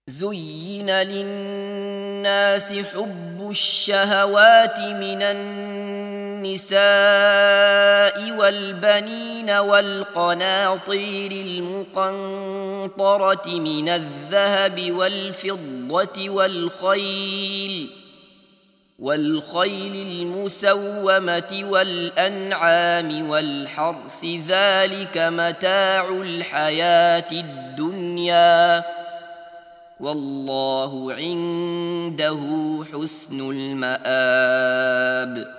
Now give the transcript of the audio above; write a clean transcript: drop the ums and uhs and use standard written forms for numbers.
زين للناس حب الشهوات من النساء والبنين والقناطير المقنطرة من الذهب والفضة والخيل المسومة والأنعام والحرث، ذلك متاع الحياة الدنيا، والله عنده حسن المآب.